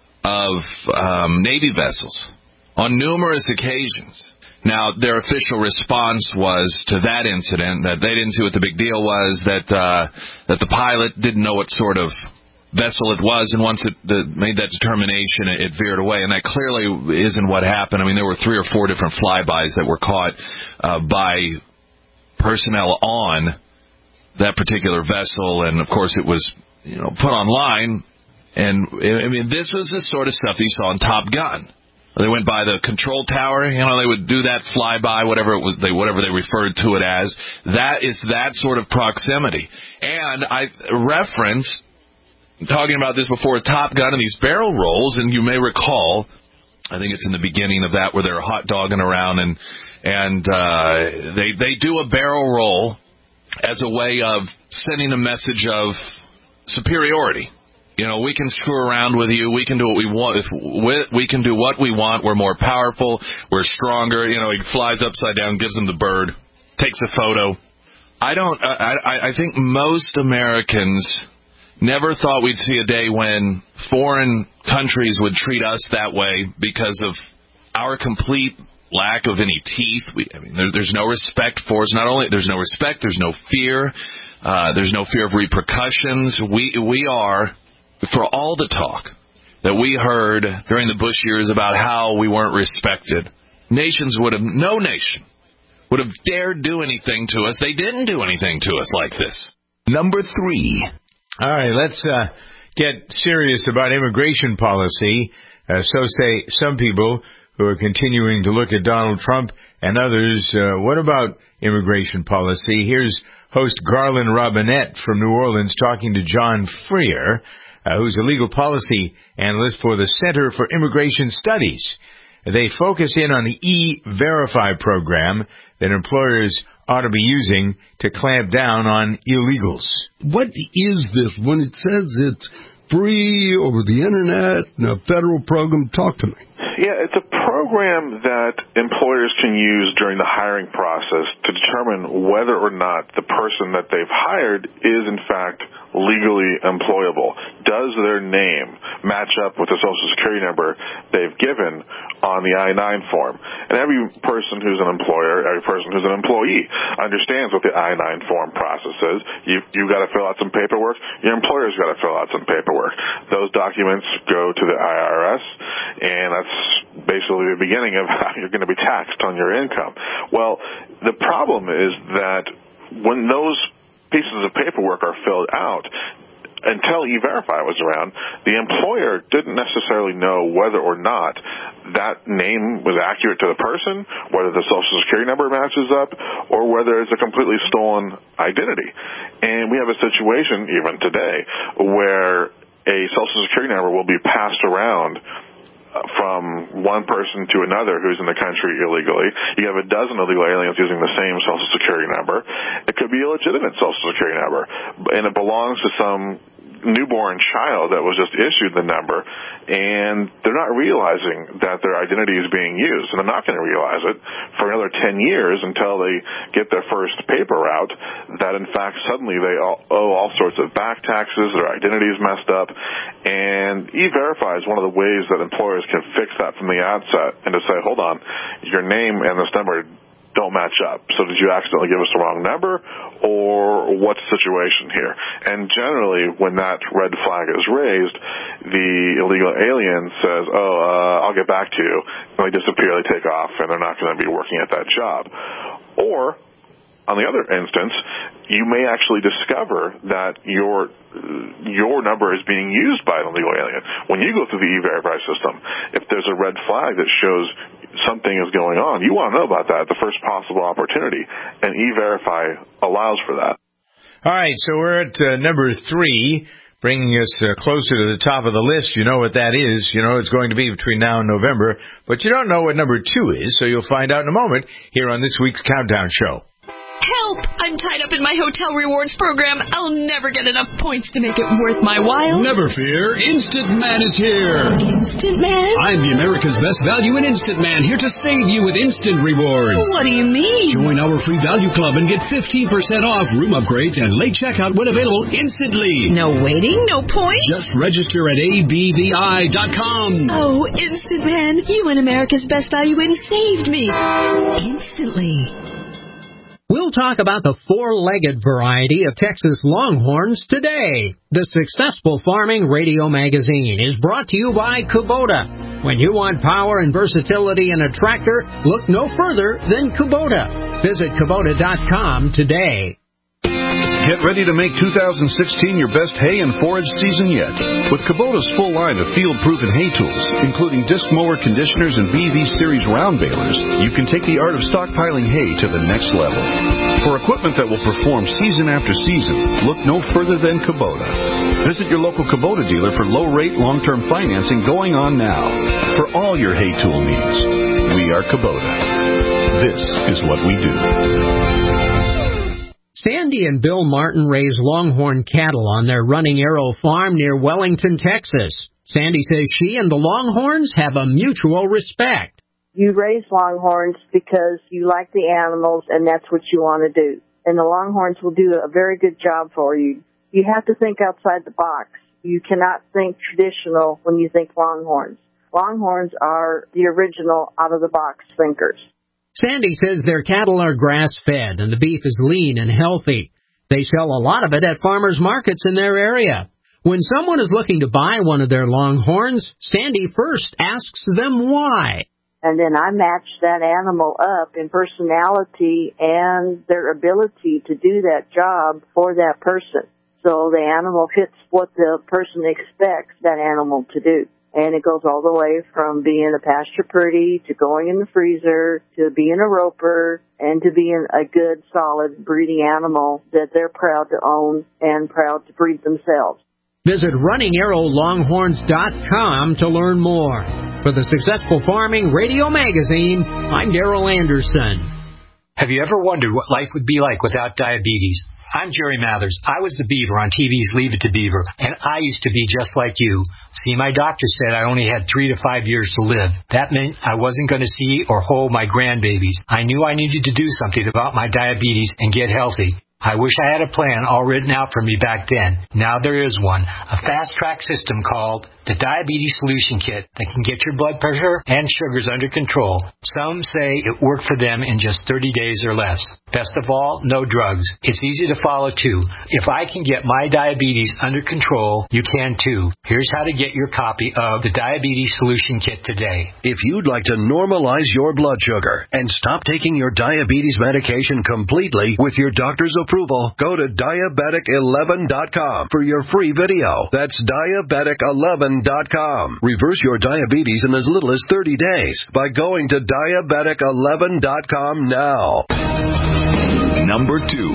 of um, Navy vessels on numerous occasions. Now, their official response was to that incident that they didn't see what the big deal was, that uh, that the pilot didn't know what sort of vessel it was, and once it the, made that determination, it, it veered away. And that clearly isn't what happened. I mean, there were three or four different flybys that were caught uh, by personnel on that particular vessel, and of course it was, you know, put online. And I mean, this was the sort of stuff that you saw in Top Gun. They went by the control tower, you know, they would do that flyby, whatever it was, they whatever they referred to it as. That is that sort of proximity. And I reference talking about this before, Top Gun and these barrel rolls, and you may recall, I think it's in the beginning of that where they're hot dogging around, and and uh, they they do a barrel roll as a way of sending a message of superiority. You know, we can screw around with you. We can do what we want. If we, we can do what we want. We're more powerful. We're stronger. You know, he flies upside down, gives him the bird, takes a photo. I don't. I, I think most Americans never thought we'd see a day when foreign countries would treat us that way because of our complete lack of any teeth. We, I mean, there, there's no respect for us. Not only there's no respect, there's no fear. Uh, there's no fear of repercussions. We we are. For all the talk that we heard during the Bush years about how we weren't respected, nations would have, no nation would have dared do anything to us. They didn't do anything to us like this. Number three. All right, let's uh, get serious about immigration policy. Uh, so say some people who are continuing to look at Donald Trump and others. Uh, what about immigration policy? Here's host Garland Robinette from New Orleans talking to John Freer, Uh, who's a legal policy analyst for the Center for Immigration Studies. They focus in on the E-Verify program that employers ought to be using to clamp down on illegals. What is this when it says it's free over the Internet and a federal program? Talk to me. Yeah, it's a program that employers can use during the hiring process to determine whether or not the person that they've hired is, in fact, legally employable. Does their name match up with the Social Security number they've given on the I nine form? And every person who's an employer, every person who's an employee understands what the I nine form process is. You, you've got to fill out some paperwork. Your employer's got to fill out some paperwork. Those documents go to the I R S, and that's basically the beginning of how you're going to be taxed on your income. Well, the problem is that when those pieces of paperwork are filled out, until E-Verify was around, the employer didn't necessarily know whether or not that name was accurate to the person, whether the Social Security number matches up, or whether it's a completely stolen identity. And we have a situation, even today, where a Social Security number will be passed around from one person to another who's in the country illegally. You have a dozen illegal aliens using the same Social Security number. It could be a legitimate Social Security number, and it belongs to some newborn child that was just issued the number, and they're not realizing that their identity is being used, and they're not going to realize it for another ten years until they get their first paper route, that in fact suddenly they all owe all sorts of back taxes, their identity is messed up, and E-Verify is one of the ways that employers can fix that from the outset and to say, hold on, your name and this number don't match up. So did you accidentally give us the wrong number, or what's the situation here? And generally, when that red flag is raised, the illegal alien says, oh, uh, I'll get back to you. And they disappear, they take off, and they're not going to be working at that job. Or, on the other instance, you may actually discover that your your number is being used by an illegal alien. When you go through the E-Verify system, if there's a red flag that shows something is going on, you want to know about that at the first possible opportunity, and E-Verify allows for that. All right, so we're at uh, number three, bringing us uh, closer to the top of the list. You know what that is. You know it's going to be between now and November, but you don't know what number two is, so you'll find out in a moment here on this week's Countdown Show. Help! I'm tied up in my hotel rewards program. I'll never get enough points to make it worth my while. Never fear. Instant Man is here. Instant Man? I'm the America's Best Value in Instant Man, here to save you with instant rewards. What do you mean? Join our free value club and get fifteen percent off room upgrades and late checkout when available instantly. No waiting? No points? Just register at A B V I dot com. Oh, Instant Man, you and America's Best Value in saved me. Instantly. We'll talk about the four-legged variety of Texas Longhorns today. The Successful Farming Radio Magazine is brought to you by Kubota. When you want power and versatility in a tractor, look no further than Kubota. Visit Kubota dot com today. Get ready to make two thousand sixteen your best hay and forage season yet. With Kubota's full line of field-proven hay tools, including disc mower conditioners and B V Series round balers, you can take the art of stockpiling hay to the next level. For equipment that will perform season after season, look no further than Kubota. Visit your local Kubota dealer for low-rate, long-term financing going on now. For all your hay tool needs, we are Kubota. This is what we do. Sandy and Bill Martin raise Longhorn cattle on their Running Arrow farm near Wellington, Texas. Sandy says she and the Longhorns have a mutual respect. You raise Longhorns because you like the animals, and that's what you want to do. And the Longhorns will do a very good job for you. You have to think outside the box. You cannot think traditional when you think Longhorns. Longhorns are the original out-of-the-box thinkers. Sandy says their cattle are grass-fed and the beef is lean and healthy. They sell a lot of it at farmers markets in their area. When someone is looking to buy one of their Longhorns, Sandy first asks them why. And then I match that animal up in personality and their ability to do that job for that person. So the animal fits what the person expects that animal to do. And it goes all the way from being a pasture pretty to going in the freezer to being a roper and to being a good, solid breeding animal that they're proud to own and proud to breed themselves. Visit running arrow longhorns dot com to learn more. For the Successful Farming Radio Magazine, I'm Darrell Anderson. Have you ever wondered what life would be like without diabetes? I'm Jerry Mathers. I was the Beaver on T V's Leave It to Beaver, and I used to be just like you. See, my doctor said I only had three to five years to live. That meant I wasn't going to see or hold my grandbabies. I knew I needed to do something about my diabetes and get healthy. I wish I had a plan all written out for me back then. Now there is one, a fast-track system called the Diabetes Solution Kit that can get your blood pressure and sugars under control. Some say it worked for them in just thirty days or less. Best of all, no drugs. It's easy to follow, too. If I can get my diabetes under control, you can, too. Here's how to get your copy of the Diabetes Solution Kit today. If you'd like to normalize your blood sugar and stop taking your diabetes medication completely with your doctor's approval, go to diabetic eleven dot com for your free video. That's diabetic eleven dot com. Reverse your diabetes in as little as thirty days by going to diabetic eleven dot com now. Number two.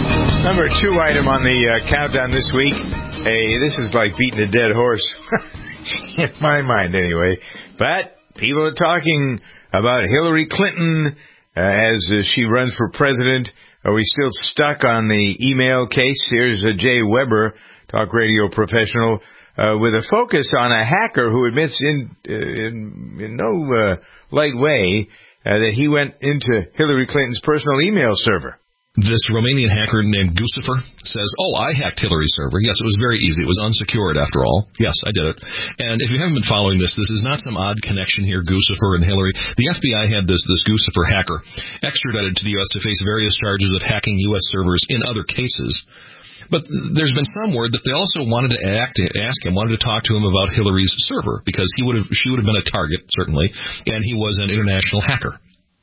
Number two item on the uh, countdown this week. Hey, this is like beating a dead horse. In my mind, anyway. But people are talking about Hillary Clinton uh, as uh, she runs for president. Are we still stuck on the email case? Here's uh, Jay Weber, talk radio professional, uh, with a focus on a hacker who admits in uh, in, in no uh, light way uh, that he went into Hillary Clinton's personal email server. This Romanian hacker named Guccifer says, oh, I hacked Hillary's server. Yes, it was very easy. It was unsecured, after all. Yes, I did it. And if you haven't been following this, this is not some odd connection here, Guccifer and Hillary. The F B I had this, this Guccifer hacker extradited to the U S to face various charges of hacking U S servers in other cases. But there's been some word that they also wanted to act, ask him, wanted to talk to him about Hillary's server, because he would have, she would have been a target, certainly, and he was an international hacker.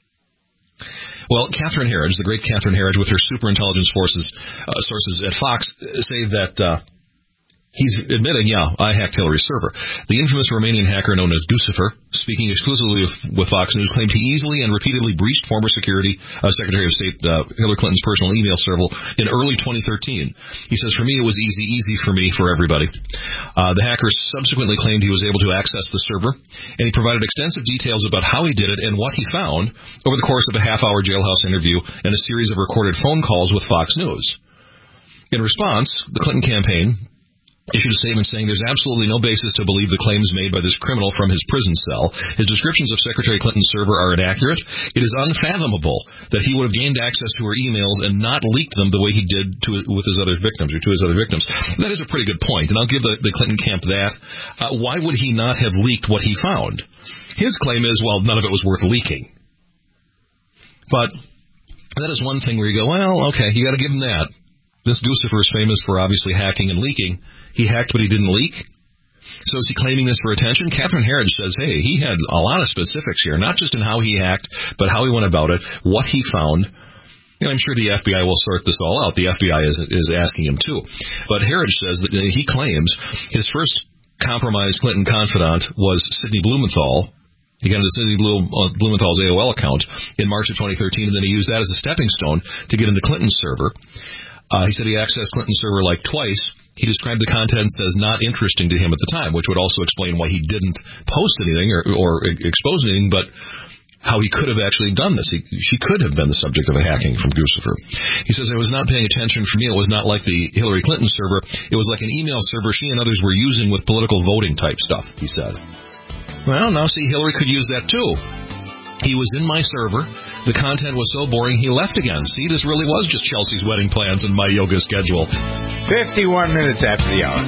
Well, Catherine Herridge, the great Catherine Herridge, with her superintelligence forces uh, sources at Fox, say that uh, he's admitting, yeah, I hacked Hillary's server. The infamous Romanian hacker known as Guccifer, speaking exclusively with, with Fox News, claimed he easily and repeatedly breached former Security uh, Secretary of State uh, Hillary Clinton's personal email server in early twenty thirteen. He says, for me, it was easy, easy for me, for everybody. Uh, the hacker subsequently claimed he was able to access the server, and he provided extensive details about how he did it and what he found over the course of a half-hour jailhouse interview and a series of recorded phone calls with Fox News. In response, the Clinton campaign issued a statement saying there's absolutely no basis to believe the claims made by this criminal from his prison cell. His descriptions of Secretary Clinton's server are inaccurate. It is unfathomable that he would have gained access to her emails and not leaked them the way he did to with his other victims or to his other victims. That is a pretty good point, and I'll give the, the Clinton camp that. Uh, why would he not have leaked what he found? His claim is, well, none of it was worth leaking. But that is one thing where you go, well, okay, you got to give him that. This Guccifer is famous for obviously hacking and leaking. He hacked, but he didn't leak. So is he claiming this for attention? Catherine Herridge says, hey, he had a lot of specifics here, not just in how he hacked, but how he went about it, what he found. And I'm sure the F B I will sort this all out. The F B I is, is asking him, too. But Herridge says that he claims his first compromised Clinton confidant was Sidney Blumenthal. He got into Sidney Blumenthal's A O L account in March of twenty thirteen, and then he used that as a stepping stone to get into Clinton's server. Uh, he said he accessed Clinton's server like twice. He described the contents as not interesting to him at the time, which would also explain why he didn't post anything or, or expose anything, but how he could have actually done this. He, she could have been the subject of a hacking from Guccifer. He says, I was not paying attention. For me, it was not like the Hillary Clinton server. It was like an email server she and others were using with political voting type stuff, he said. Well, now see, Hillary could use that too. He was in my server. The content was so boring, he left again. See, this really was just Chelsea's wedding plans and my yoga schedule. fifty-one minutes after the hour.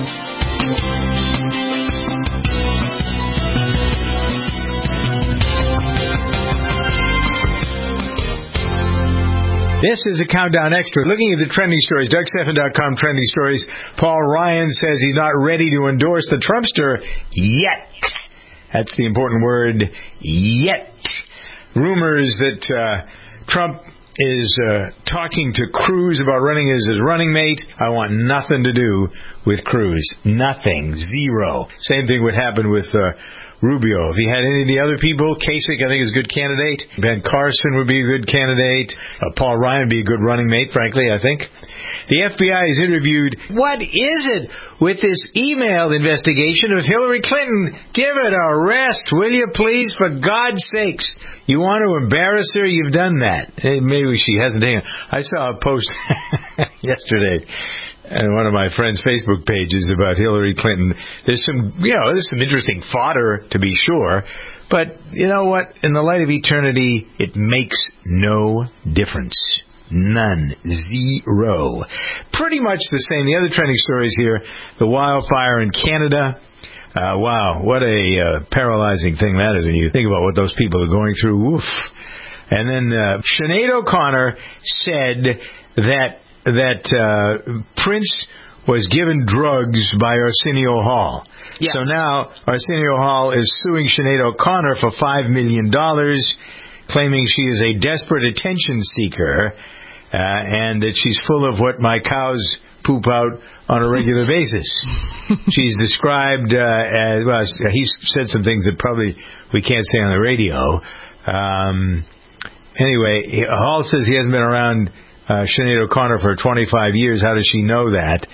This is a Countdown Extra. Looking at the trending stories, Doug Stephan dot com trending stories. Paul Ryan says he's not ready to endorse the Trumpster yet. That's the important word, yet. Rumors that uh, Trump is uh, talking to Cruz about running as his running mate. I want nothing to do with Cruz. Nothing. Zero. Same thing would happen with uh, Rubio. If he had any of the other people, Kasich, I think, is a good candidate. Ben Carson would be a good candidate. Uh, Paul Ryan would be a good running mate, frankly, I think. The F B I has interviewed, what is it with this email investigation of Hillary Clinton? Give it a rest, will you please, for God's sakes. You want to embarrass her? You've done that. Hey, maybe she hasn't taken it. I saw a post yesterday on one of my friends' Facebook pages about Hillary Clinton. There's some, you know, there's some interesting fodder, to be sure. But you know what? In the light of eternity, it makes no difference. None. Zero. Pretty much the same. The other trending stories here, the wildfire in Canada. Uh, wow, what a uh, paralyzing thing that is when you think about what those people are going through. Oof. And then uh, Sinead O'Connor said that that uh, Prince was given drugs by Arsenio Hall. Yes. So now Arsenio Hall is suing Sinead O'Connor for five million dollars, claiming she is a desperate attention seeker, uh, and that she's full of what my cows poop out on a regular basis. She's described uh, as, well, he said some things that probably we can't say on the radio. Um, anyway, Hall says he hasn't been around uh, Sinead O'Connor for twenty-five years. How does she know that?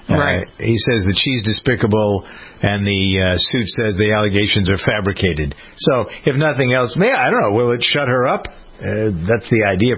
Right. Uh, he says that she's despicable, and the uh, suit says the allegations are fabricated. So, if nothing else, man, I don't know, will it shut her up? Uh, that's the idea.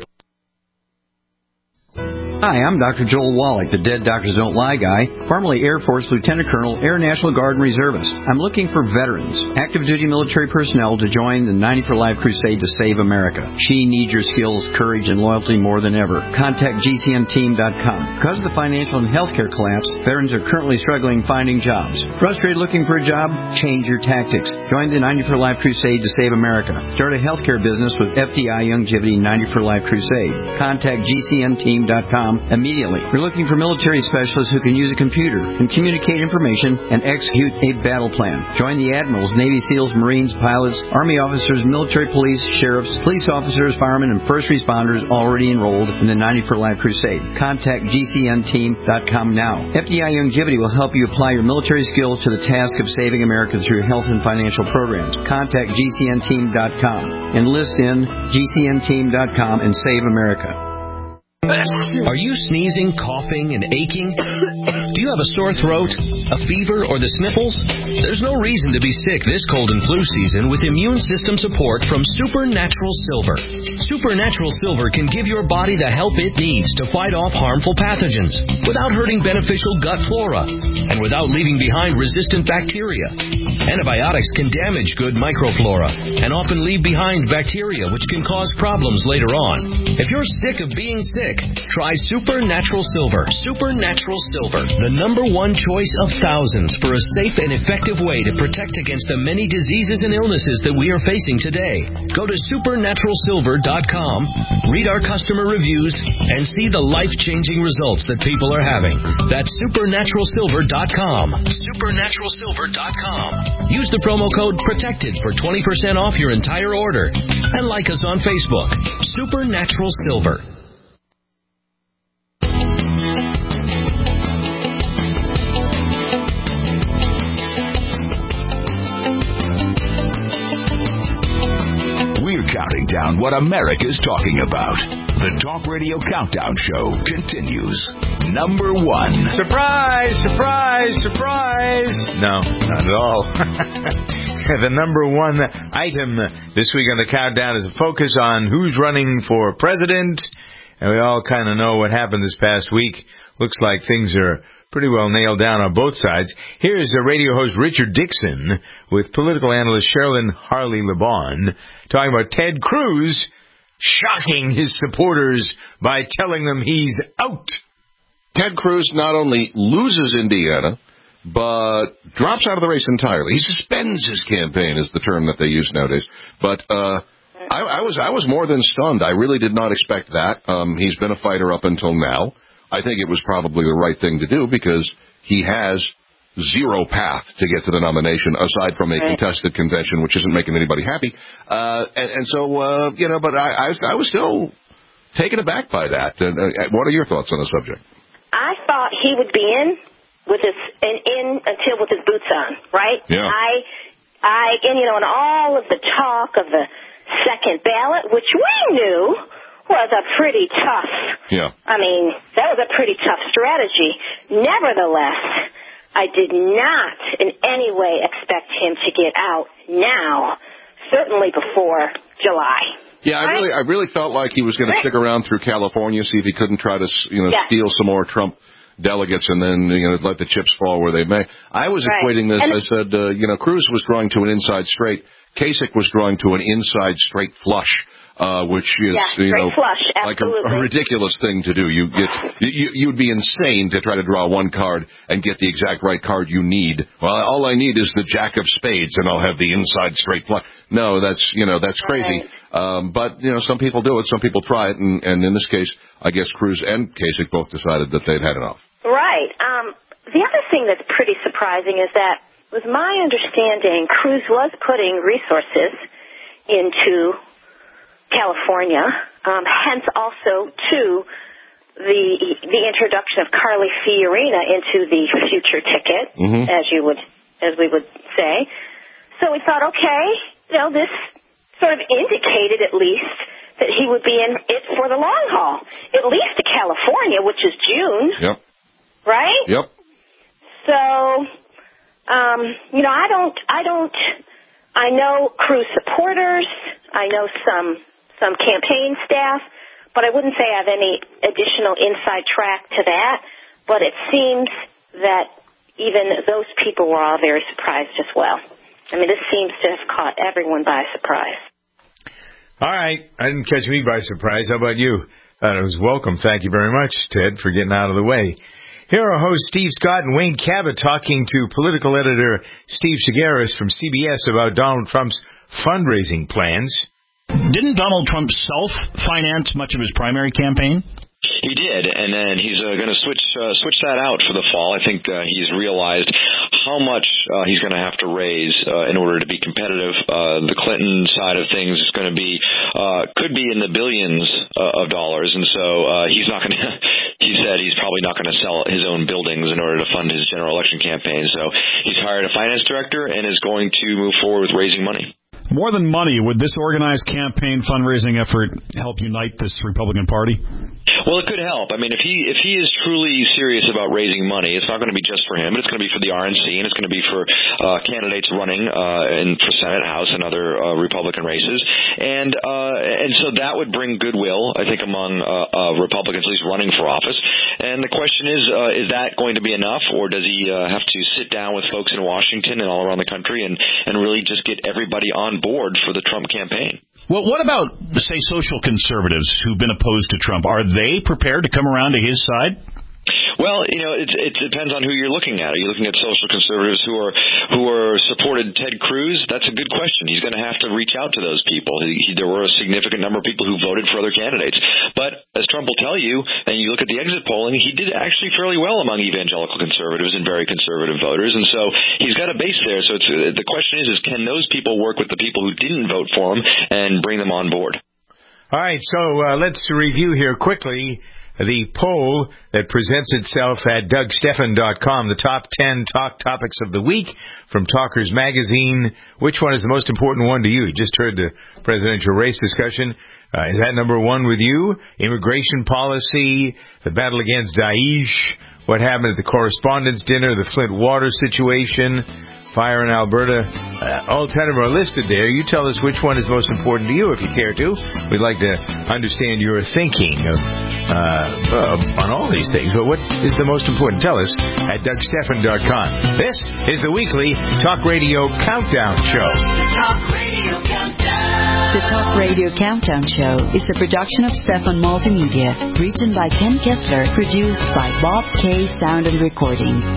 Hi, I'm Doctor Joel Wallach, the Dead Doctors Don't Lie guy, formerly Air Force Lieutenant Colonel, Air National Guard and Reservist. I'm looking for veterans, active duty military personnel to join the ninety for Life crusade to save America. She needs your skills, courage, and loyalty more than ever. Contact G C N team dot com. Because of the financial and healthcare collapse, veterans are currently struggling finding jobs. Frustrated looking for a job? Change your tactics. Join the ninety for Life crusade to save America. Start a healthcare business with F D I Youngevity ninety for Life crusade. Contact G C N team dot com immediately. We're looking for military specialists who can use a computer and communicate information and execute a battle plan. Join the admirals, Navy SEALs, Marines, pilots, Army officers, military police, sheriffs, police officers, firemen, and first responders already enrolled in the ninety for Life crusade. Contact G C N team dot com now. F D I Youngevity will help you apply your military skills to the task of saving America through health and financial programs. Contact G C N team dot com. Enlist in G C N team dot com and save America. Are you sneezing, coughing, and aching? Do you have a sore throat, a fever, or the sniffles? There's no reason to be sick this cold and flu season with immune system support from Supernatural Silver. Supernatural Silver can give your body the help it needs to fight off harmful pathogens without hurting beneficial gut flora and without leaving behind resistant bacteria. Antibiotics can damage good microflora and often leave behind bacteria which can cause problems later on. If you're sick of being sick, try Supernatural Silver. Supernatural Silver, the number one choice of thousands for a safe and effective way to protect against the many diseases and illnesses that we are facing today. Go to supernatural silver dot com, read our customer reviews, and see the life-changing results that people are having. That's supernatural silver dot com. supernatural silver dot com. Use the promo code PROTECTED for twenty percent off your entire order. And like us on Facebook. Supernatural Silver. Counting down what America's talking about. The Talk Radio Countdown Show continues. Number one. Surprise, surprise, surprise. No, not at all. The number one item this week on the countdown is a focus on who's running for president. And we all kind of know what happened this past week. Looks like things are pretty well nailed down on both sides. Here's the radio host Richard Dixon with political analyst Sherilyn Harley-LeBon talking about Ted Cruz shocking his supporters by telling them he's out. Ted Cruz not only loses Indiana, but drops out of the race entirely. He suspends his campaign is the term that they use nowadays. But uh, I, I was I was more than stunned. I really did not expect that. Um, he's been a fighter up until now. I think it was probably the right thing to do because he has zero path to get to the nomination aside from a contested convention, which isn't making anybody happy. Uh, and, and so, uh, you know, but I, I, I was still taken aback by that. And, uh, what are your thoughts on the subject? I thought he would be in with his in, in until with his boots on, right? Yeah. I, I, and you know, and all of the talk of the second ballot, which we knew was a pretty tough. Yeah. I mean, that was a pretty tough strategy. Nevertheless, I did not in any way expect him to get out now, certainly before July. Yeah, I really, I really felt like he was going to stick around through California, see if he couldn't try to, you know, yes. steal some more Trump delegates and then, you know, let the chips fall where they may. I was right. equating this, and I said, uh, you know, Cruz was drawing to an inside straight. Kasich was drawing to an inside straight flush. Uh, which is, yeah, you know, flush, like a, a ridiculous thing to do. You get, you, you'd be insane to try to draw one card and get the exact right card you need. Well, all I need is the Jack of Spades, and I'll have the inside straight flush. No, that's, you know, that's crazy. Right. Um, but you know, some people do it, some people try it, and, and in this case, I guess Cruz and Kasich both decided that they'd had enough. Right. Um, the other thing that's pretty surprising is that, with my understanding, Cruz was putting resources into California, um, hence also to the the introduction of Carly Fiorina into the future ticket, mm-hmm. as you would as we would say. So we thought, okay, you know, this sort of indicated at least that he would be in it for the long haul, at least to California, which is June. Yep. Right? Yep. So, um, you know, I don't, I don't, I know Cruz supporters, I know some, some campaign staff, but I wouldn't say I have any additional inside track to that. But it seems that even those people were all very surprised as well. I mean, this seems to have caught everyone by surprise. All right. I didn't catch me by surprise. How about you? Thought it was welcome. Thank you very much, Ted, for getting out of the way. Here are hosts Steve Scott and Wayne Cabot talking to political editor Steve Segaris from C B S about Donald Trump's fundraising plans. Didn't Donald Trump self-finance much of his primary campaign? He did, and then he's uh, going to switch uh, switch that out for the fall. I think uh, he's realized how much uh, he's going to have to raise uh, in order to be competitive. Uh, the Clinton side of things is going to be uh, could be in the billions uh, of dollars, and so uh, he's not going to. He said he's probably not going to sell his own buildings in order to fund his general election campaign. So he's hired a finance director and is going to move forward with raising money. More than money, would this organized campaign fundraising effort help unite this Republican Party? Well, it could help. I mean, if he if he is truly serious about raising money, it's not going to be just for him. It's going to be for the R N C, and it's going to be for uh, candidates running uh, in for Senate, House, and other uh, Republican races. And uh, and so that would bring goodwill, I think, among uh, uh, Republicans, at least running for office. And the question is, uh, is that going to be enough, or does he uh, have to sit down with folks in Washington and all around the country and, and really just get everybody on board for the Trump campaign? Well, what about, say, social conservatives who've been opposed to Trump? Are they prepared to come around to his side? Well, you know, it, it depends on who you're looking at. Are you looking at social conservatives who are who are supported Ted Cruz? That's a good question. He's going to have to reach out to those people. He, he, there were a significant number of people who voted for other candidates. But as Trump will tell you, and you look at the exit polling, he did actually fairly well among evangelical conservatives and very conservative voters. And so he's got a base there. So it's, the question is, is can those people work with the people who didn't vote for him and bring them on board? All right, so uh, let's review here quickly the poll that presents itself at Doug Stephan dot com, the top ten talk topics of the week from Talkers Magazine. Which one is the most important one to you? You just heard the presidential race discussion. Uh, is that number one with you? Immigration policy, the battle against Daesh, what happened at the correspondence dinner, the Flint water situation, fire in Alberta. Uh, all ten of them are listed there. You tell us which one is most important to you if you care to. We'd like to understand your thinking of, uh, uh, on all these things. But what is the most important? Tell us at Doug Stephan dot com. This is the weekly Talk Radio Countdown Show. Talk Radio Countdown. The Talk Radio Countdown Show is a production of Stefan Multimedia, written by Ken Kessler, produced by Bob K. Sound and Recording.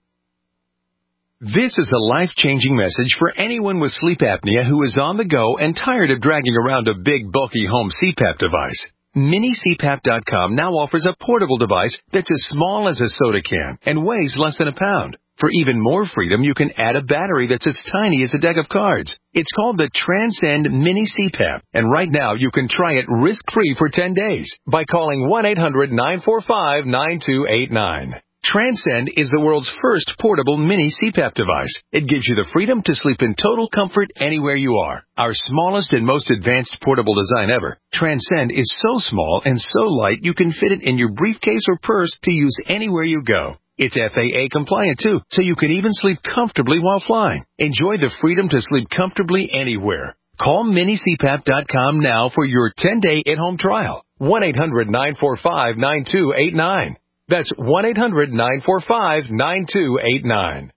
This is a life-changing message for anyone with sleep apnea who is on the go and tired of dragging around a big, bulky home C PAP device. Mini C PAP dot com now offers a portable device that's as small as a soda can and weighs less than a pound. For even more freedom, you can add a battery that's as tiny as a deck of cards. It's called the Transcend Mini C PAP, and right now you can try it risk-free for ten days by calling one eight hundred nine four five nine two eight nine. Transcend is the world's first portable mini C PAP device. It gives you the freedom to sleep in total comfort anywhere you are. Our smallest and most advanced portable design ever. Transcend is so small and so light you can fit it in your briefcase or purse to use anywhere you go. It's F A A compliant too, so you can even sleep comfortably while flying. Enjoy the freedom to sleep comfortably anywhere. Call Mini C PAP dot com now for your ten-day at-home trial. one eight hundred nine four five nine two eight nine. That's one eight hundred nine four five nine two eight nine.